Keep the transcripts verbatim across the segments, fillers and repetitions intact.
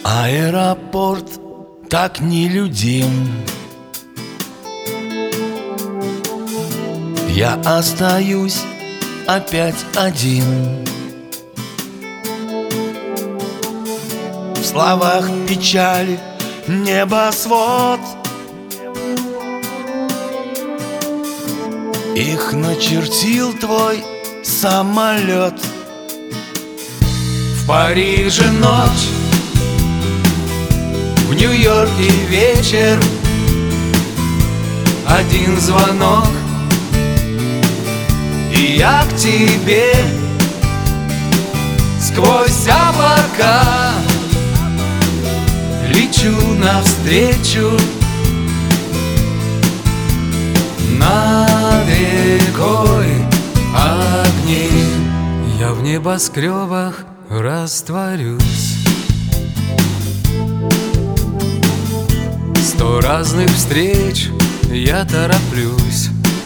Аэропорт так нелюдим. Я остаюсь опять один. В словах печаль, небосвод. Их начертил твой самолет. В Париже ночь, в Нью-Йорке вечер. Один звонок, и я к тебе сквозь облака лечу навстречу. Над рекой огни. Я в небоскребах растворюсь. Сто разных встреч я тороплюсь.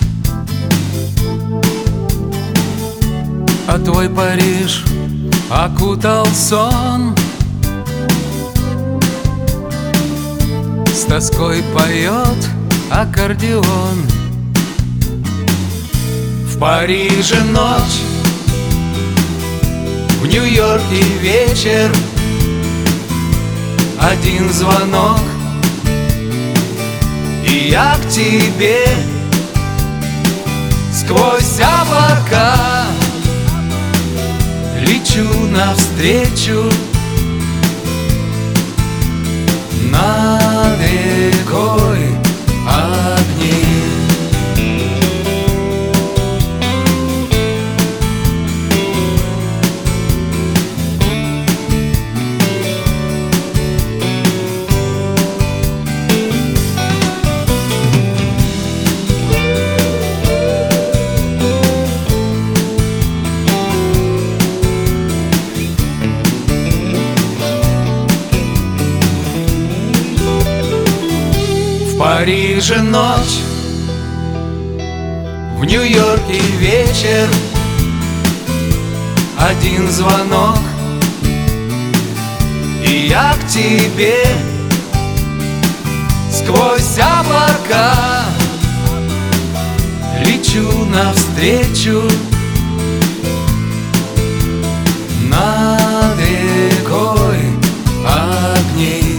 А твой Париж окутал сон. С тоской поет аккордеон. В Париже ночь, в Нью-Йорке вечер. Один звонок, и я к тебе сквозь облака лечу навстречу. Над рекой огни. В Париже ночь, в Нью-Йорке вечер. Один звонок, и я к тебе сквозь облака лечу навстречу. Над рекой огни.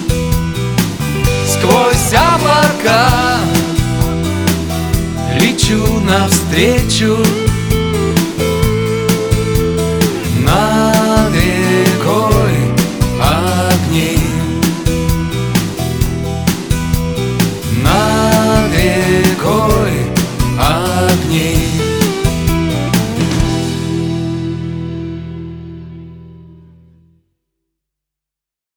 Сквозь облака лечу навстречу.